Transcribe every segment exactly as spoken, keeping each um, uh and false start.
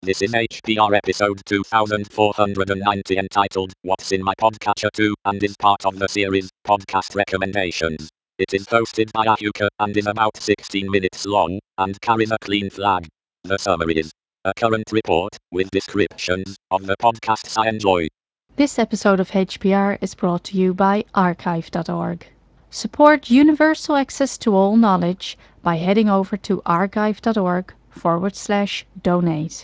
This is H P R episode two thousand four hundred ninety entitled What's in My Podcatcher two and is part of the series Podcast Recommendations. It is hosted by Ahuka and is about sixteen minutes long and carries a clean flag. The summary is a current report with descriptions of the podcasts I enjoy. This episode of H P R is brought to you by archive dot org. Support universal access to all knowledge by heading over to archive dot org forward slash donate.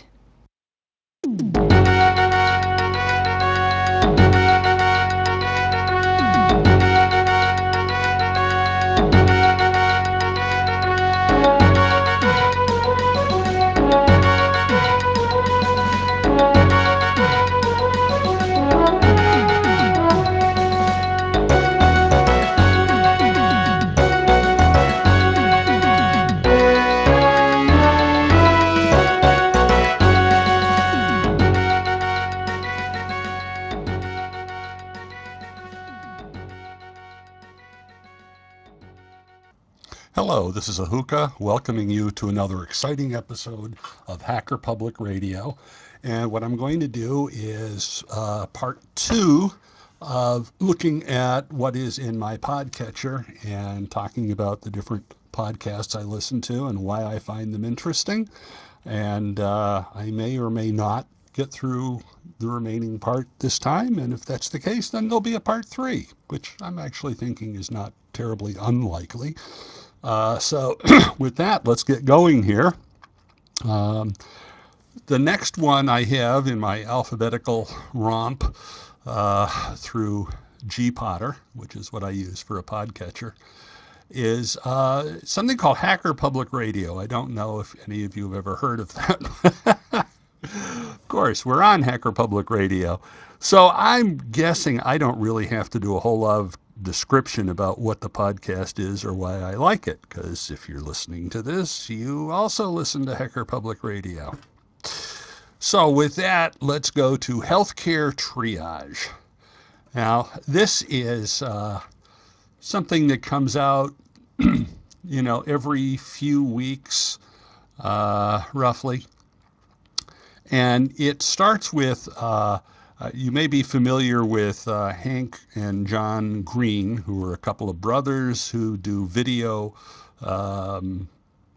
Hello, this is Ahuka welcoming you to another exciting episode of Hacker Public Radio. And what I'm going to do is uh, part two of looking at what is in my podcatcher and talking about the different podcasts I listen to and why I find them interesting. And uh, I may or may not get through the remaining part this time. And if that's the case, then there'll be a part three, which I'm actually thinking is not terribly unlikely. Uh, so with that, let's get going here. Um, the next one I have in my alphabetical romp uh, through Gpotter, which is what I use for a podcatcher, is uh, something called Hacker Public Radio. I don't know if any of you have ever heard of that. Of course, we're on Hacker Public Radio. So I'm guessing I don't really have to do a whole lot of description about what the podcast is or why I like it, because if you're listening to this, you also listen to Hacker Public Radio. So with that, let's go to healthcare triage. Now, this is uh, something that comes out, you know, every few weeks, uh, roughly. And it starts with, uh, uh, you may be familiar with uh, Hank and John Green, who are a couple of brothers who do video, um,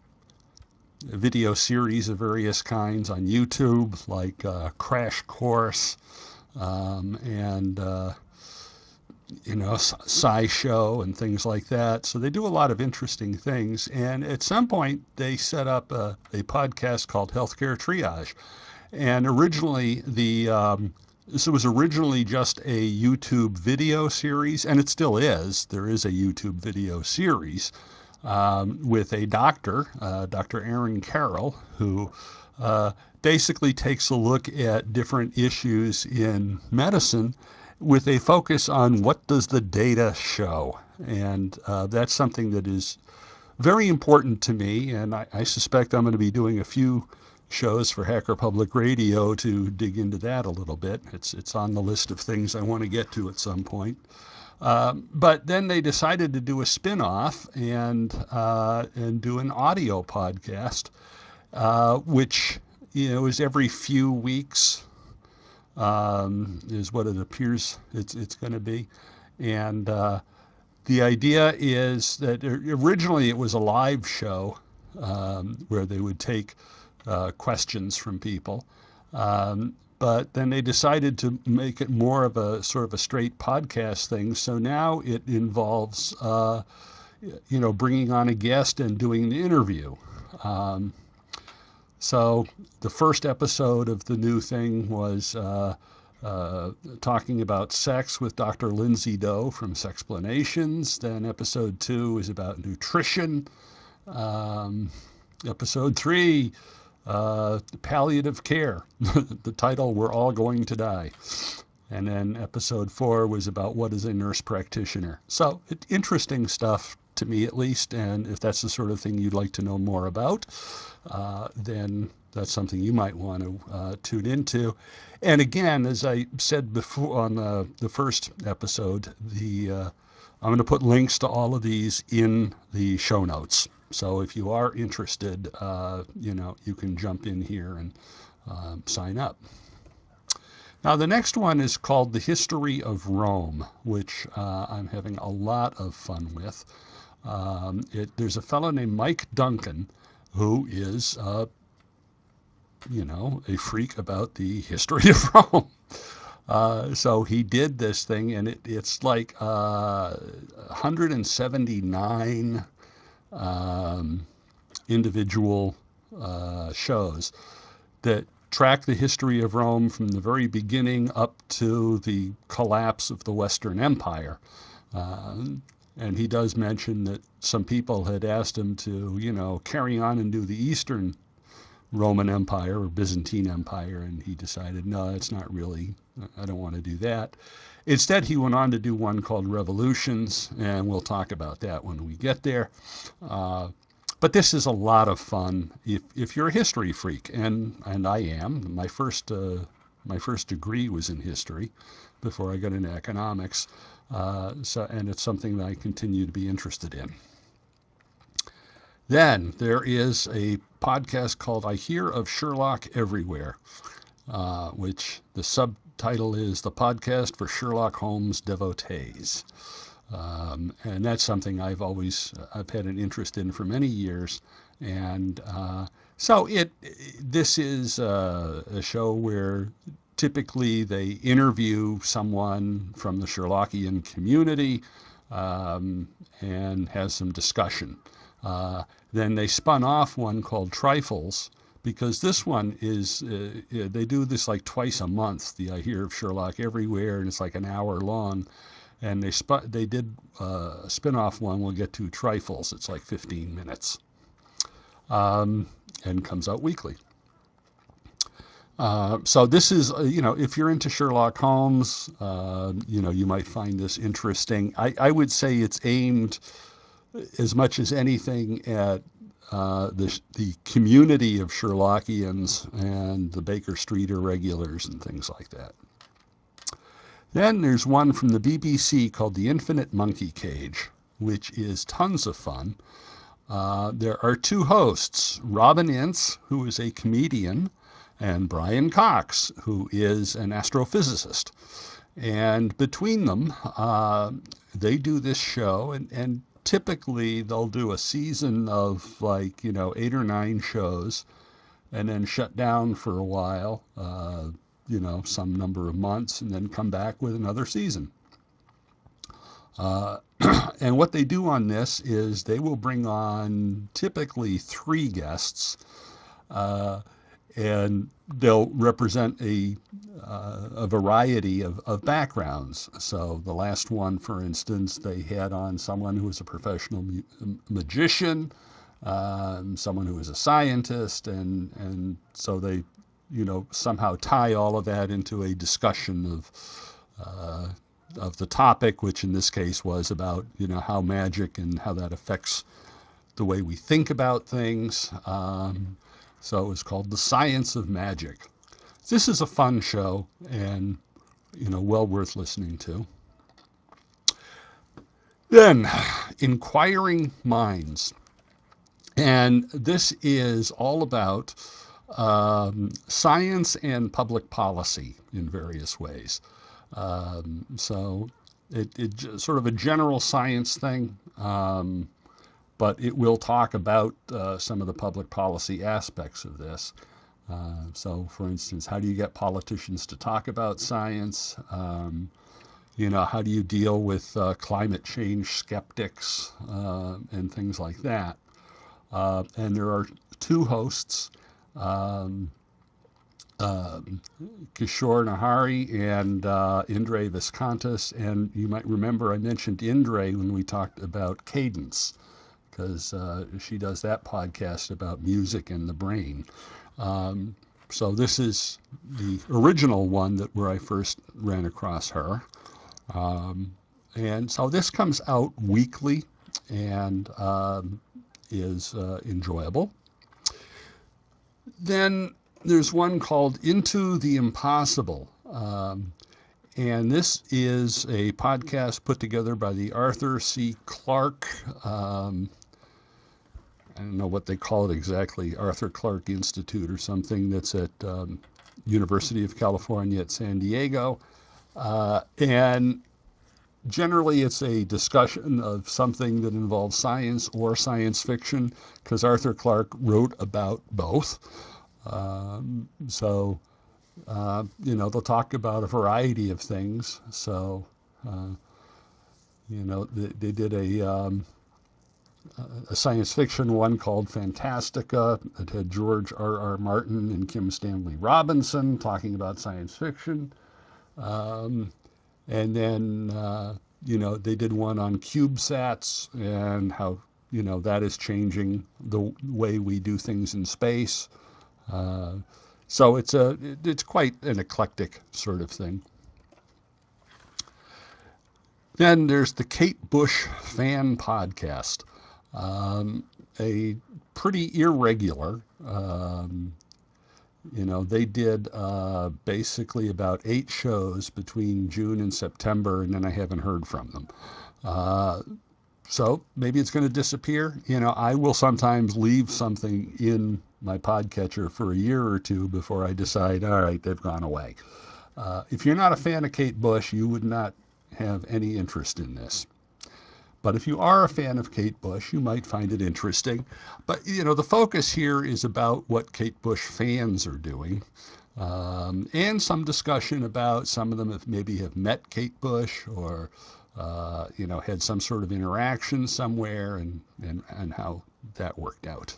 video series of various kinds on YouTube, like uh, Crash Course um, and, uh, you know, SciShow and things like that. So they do a lot of interesting things. And at some point, they set up a, a podcast called Healthcare Triage. And originally, the um, this was originally just a YouTube video series, and it still is. There is a YouTube video series um, with a doctor, uh, Doctor Aaron Carroll, who uh, basically takes a look at different issues in medicine with a focus on what does the data show. And uh, that's something that is very important to me, and I, I suspect I'm going to be doing a few shows for Hacker Public Radio to dig into that a little bit. It's it's on the list of things I want to get to at some point. Um, but then they decided to do a spin-off and uh, and do an audio podcast, uh, which you know is every few weeks um, is what it appears it's it's going to be, and uh, the idea is that originally it was a live show um, where they would take uh, questions from people. Um, but then they decided to make it more of a sort of a straight podcast thing. So now it involves, uh, you know, bringing on a guest and doing the interview. Um, so the first episode of the new thing was uh, uh, talking about sex with Doctor Lindsay Doe from Sexplanations. Then episode two is about nutrition. Um, episode three, uh, palliative care. The title, We're All Going to Die. And then episode four was about what is a nurse practitioner. So it, interesting stuff to me at least. And if that's the sort of thing you'd like to know more about, uh, then that's something you might want to uh, tune into. And again, as I said before on the, the first episode, the uh, I'm going to put links to all of these in the show notes. So if you are interested, uh, you know, you can jump in here and um, sign up. Now, the next one is called The History of Rome, which uh, I'm having a lot of fun with. Um, it, there's a fellow named Mike Duncan who is, uh, you know, a freak about the history of Rome. Uh, so he did this thing, and it, it's like uh, one hundred seventy-nine um, individual uh, shows that track the history of Rome from the very beginning up to the collapse of the Western Empire. Uh, and he does mention that some people had asked him to, you know, carry on and do the Eastern Roman Empire or Byzantine Empire, and he decided, no, it's not really, I don't want to do that. Instead, he went on to do one called Revolutions, and we'll talk about that when we get there. Uh, but this is a lot of fun if, if you're a history freak, and, and I am. My first, uh, my first degree was in history before I got into economics, uh, so, and it's something that I continue to be interested in. Then there is a podcast called I Hear of Sherlock Everywhere, uh, which the subtitle is The Podcast for Sherlock Holmes Devotees. Um, and that's something I've always, I've had an interest in for many years. And uh, so it, this is uh, a show where typically they interview someone from the Sherlockian community um, and has some discussion. Uh, then they spun off one called Trifles, because this one is, uh, they do this like twice a month, the I Hear of Sherlock Everywhere, and it's like an hour long. And they sp- they did uh, a spin-off one we'll get to, Trifles. It's like fifteen minutes um, and comes out weekly. Uh, so this is, uh, you know, if you're into Sherlock Holmes, uh, you know, you might find this interesting. I, I would say it's aimed as much as anything at uh, the, the community of Sherlockians and the Baker Street irregulars and things like that. Then there's one from the B B C called The Infinite Monkey Cage, which is tons of fun. Uh, there are two hosts, Robin Ince, who is a comedian, and Brian Cox, who is an astrophysicist. And between them, uh, they do this show, and, and typically they'll do a season of like, you know, eight or nine shows and then shut down for a while, uh, you know, some number of months, and then come back with another season. Uh, and what they do on this is they will bring on typically three guests, uh, and they'll represent a, uh, a variety of, of backgrounds. So the last one, for instance, they had on someone who was a professional mu- magician, um, someone who is a scientist, and, and so they, you know, somehow tie all of that into a discussion of uh, of the topic, which in this case was about, you know, how magic and how that affects the way we think about things. Um, so it was called The Science of Magic. This is a fun show and, you know, well worth listening to. Then, Inquiring Minds. And this is all about um, science and public policy in various ways. Um, so it, it sort of a general science thing, um, but it will talk about uh, some of the public policy aspects of this. Uh, so, for instance, how do you get politicians to talk about science? Um, you know, how do you deal with uh, climate change skeptics uh, and things like that? Uh, and there are two hosts, um, uh, Kishore Nahari and uh, Indre Viscontas. And you might remember I mentioned Indre when we talked about cadence, because uh, she does that podcast about music and the brain. Um, so this is the original one that where I first ran across her. Um, and so this comes out weekly and um, is uh, enjoyable. Then there's one called Into the Impossible. Um, and this is a podcast put together by the Arthur C. Clarke um, I don't know what they call it exactly, Arthur Clarke Institute or something that's at um, University of California at San Diego. Uh, and generally it's a discussion of something that involves science or science fiction, because Arthur Clarke wrote about both. Um, so, uh, you know, they'll talk about a variety of things. So, uh, you know, they, they did a, um, a science fiction one called Fantastica. It had George R. R. Martin and Kim Stanley Robinson talking about science fiction. Um, and then, uh, you know, they did one on CubeSats and how, you know, that is changing the way we do things in space. Uh, so it's a it's quite an eclectic sort of thing. Then there's the Kate Bush Fan Podcast, um, a pretty irregular. Um, you know, they did uh, basically about eight shows between June and September, and then I haven't heard from them. Uh, so maybe it's going to disappear. You know, I will sometimes leave something in my podcatcher for a year or two before I decide, all right, they've gone away. Uh, if you're not a fan of Kate Bush, you would not have any interest in this. But if you are a fan of Kate Bush, you might find it interesting. But, you know, the focus here is about what Kate Bush fans are doing. Um, and some discussion about some of them have maybe have met Kate Bush or, uh, you know, had some sort of interaction somewhere, and, and, and how that worked out.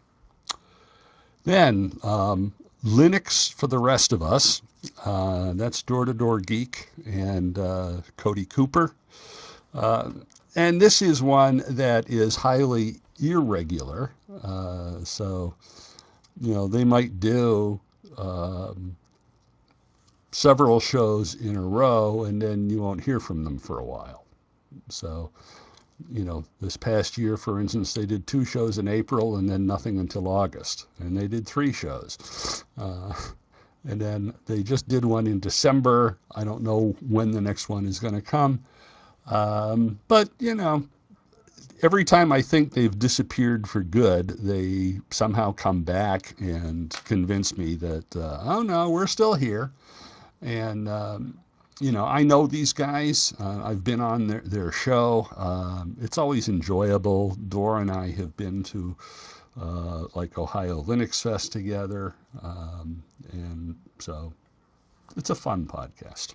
Then, um, Linux for the rest of us. Uh, that's Door to Door Geek and uh, Cody Cooper. Uh, and this is one that is highly irregular. Uh, so, you know, they might do um, several shows in a row, and then you won't hear from them for a while. So, you know, this past year, for instance, they did two shows in April and then nothing until August. And they did three shows. Uh, and then they just did one in December. I don't know when the next one is going to come. Um, but, you know, every time I think they've disappeared for good, they somehow come back and convince me that, uh, oh no, we're still here. And, um, you know, I know these guys. Uh, I've been on their, their show. Um, it's always enjoyable. Dora and I have been to uh, like Ohio Linux Fest together. Um, and so it's a fun podcast.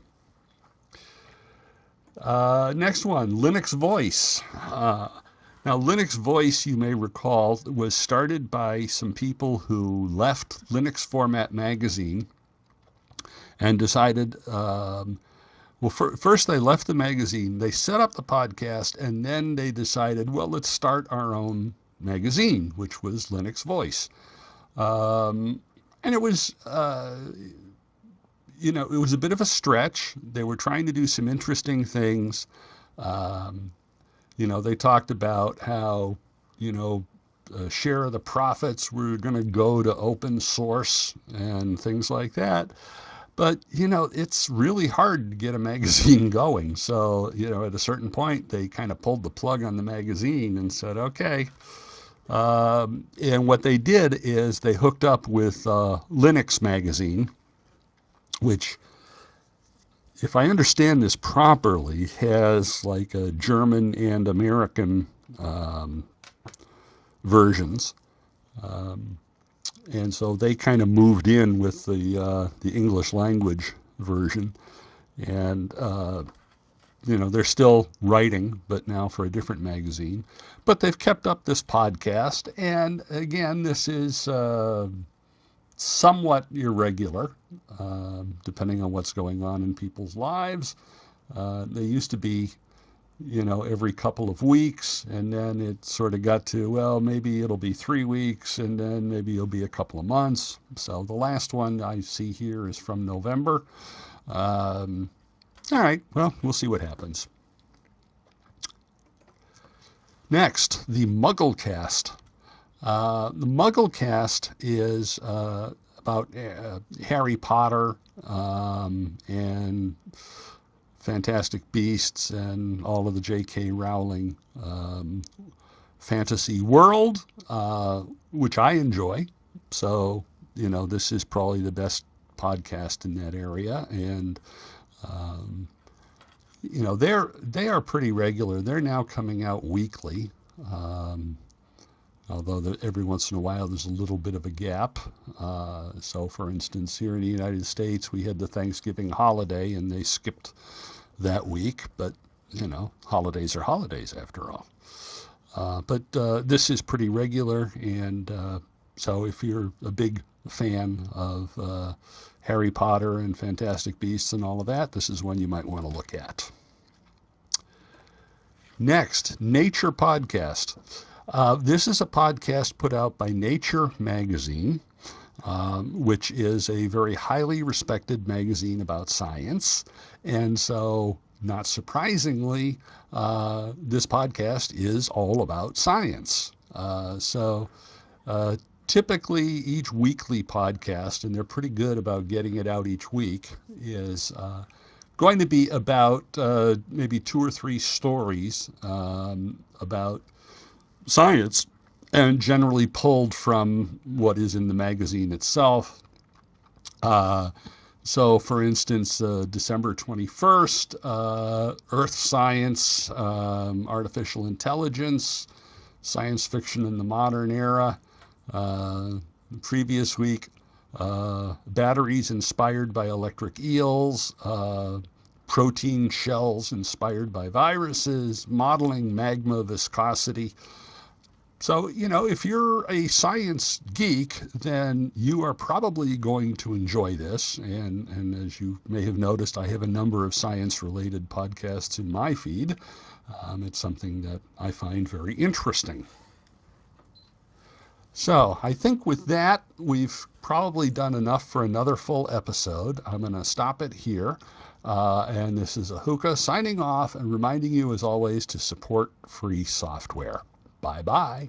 Uh, next one, Linux Voice. Uh, now, Linux Voice, you may recall, was started by some people who left Linux Format Magazine and decided, um, well, for, first they left the magazine, they set up the podcast, and then they decided, well, let's start our own magazine, which was Linux Voice. Um, and it was, uh, you know, it was a bit of a stretch. They were trying to do some interesting things. Um, You know, they talked about how, you know, a share of the profits were going to go to open source and things like that. But, you know, it's really hard to get a magazine going. So, you know, at a certain point, they kind of pulled the plug on the magazine and said, okay. Um, and what they did is they hooked up with uh, Linux Magazine, which, if I understand this properly, has like a German and American um, versions. Um, and so they kind of moved in with the uh, the English language version. And, uh, you know, they're still writing, but now for a different magazine. But they've kept up this podcast. And again, this is uh, somewhat irregular, uh, depending on what's going on in people's lives. Uh, they used to be, you know, every couple of weeks, and then it sort of got to, well, maybe it'll be three weeks, and then maybe it'll be a couple of months. So the last one I see here is from November. Um, all right, well, we'll see what happens. Next, the Mugglecast. Uh, the Mugglecast is uh, about uh, Harry Potter um, and Fantastic Beasts and all of the J K. Rowling um, fantasy world, uh, which I enjoy. So, you know, this is probably the best podcast in that area. And, um, you know, they're, they are pretty regular. They're now coming out weekly. Um, although the, every once in a while there's a little bit of a gap. Uh, so, for instance, here in the United States, we had the Thanksgiving holiday and they skipped that week. But, you know, holidays are holidays after all. Uh, but uh, this is pretty regular, and uh, so if you're a big fan of uh, Harry Potter and Fantastic Beasts and all of that, this is one you might want to look at. Next, Nature Podcast. Uh, this is a podcast put out by Nature Magazine, um, which is a very highly respected magazine about science. And so, not surprisingly, uh, this podcast is all about science. Uh, so, uh, typically, each weekly podcast, and they're pretty good about getting it out each week, is uh, going to be about uh, maybe two or three stories um, about science, and generally pulled from what is in the magazine itself. Uh, so, for instance, uh, December twenty-first, uh, Earth Science, um, Artificial Intelligence, Science Fiction in the Modern Era. Uh, the previous week, uh, Batteries Inspired by Electric Eels, uh, Protein Shells Inspired by Viruses, Modeling Magma Viscosity. So, you know, if you're a science geek, then you are probably going to enjoy this. And, and as you may have noticed, I have a number of science-related podcasts in my feed. Um, it's something that I find very interesting. So I think with that, we've probably done enough for another full episode. I'm going to stop it here. Uh, and this is Ahuka signing off and reminding you, as always, to support free software. Bye-bye.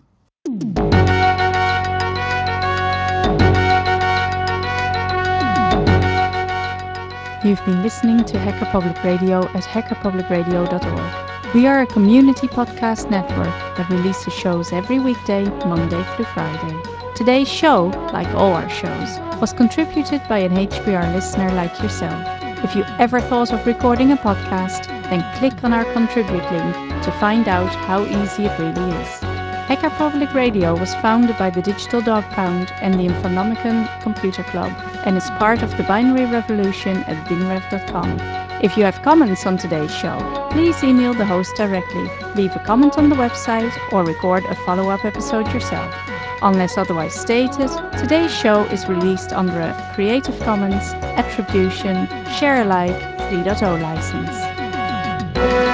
You've been listening to Hacker Public Radio at hacker public radio dot org. We are a community podcast network that releases shows every weekday, Monday through Friday. Today's show, like all our shows, was contributed by an H P R listener like yourself. If you ever thought of recording a podcast, then click on our Contribute link to find out how easy it really is. Hacker Public Radio was founded by the Digital Dog Pound and the Infonomicon Computer Club and is part of the Binary Revolution at bingrev dot com. If you have comments on today's show, please email the host directly, leave a comment on the website, or record a follow-up episode yourself. Unless otherwise stated, today's show is released under a Creative Commons Attribution Share Alike three point oh license.